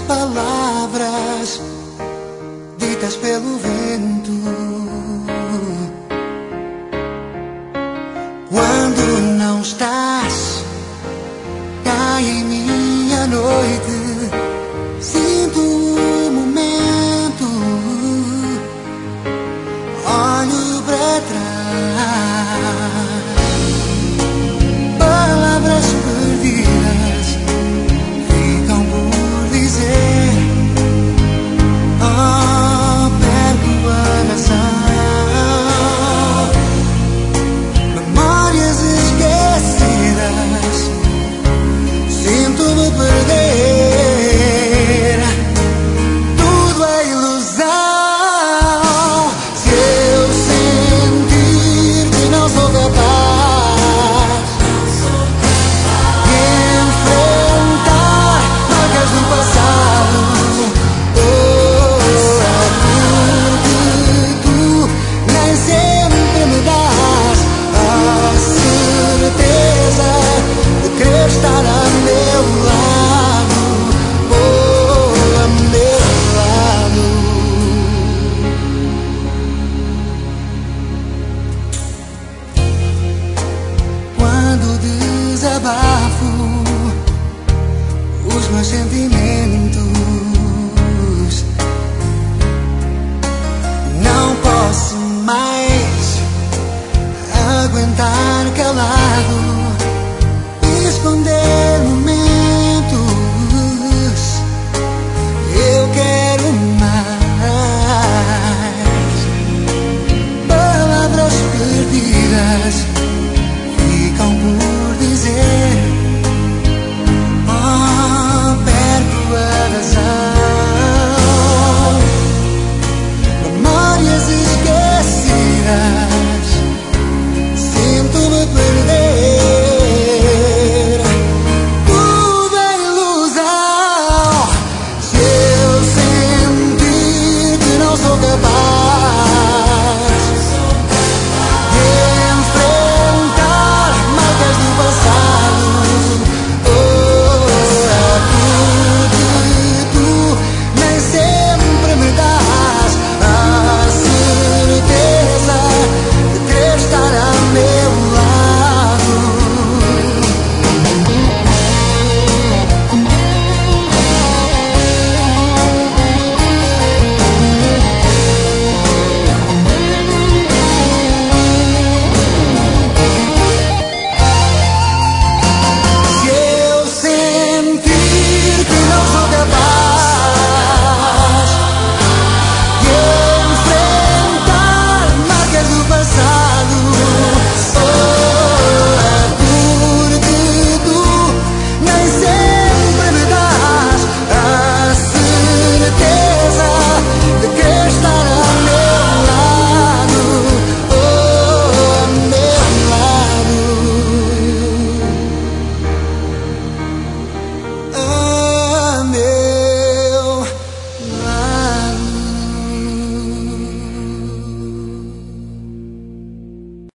palavras ditas pelo vento. Quando não estás, cai em minha noite. Sinto o momento, olho para trás. Palavras perdidas ficam por dizer. Oh, perco a razão. Memórias esquecidas, sinto-me perder. Tudo é ilusão. Se eu sentir que não sou capaz de enfrentar marcas do passado, tu nem sempre me dás a certeza de querer estar a meu lado, a meu lado. Quando desabafo os meus sentimentos, não posso mais aguentar calado.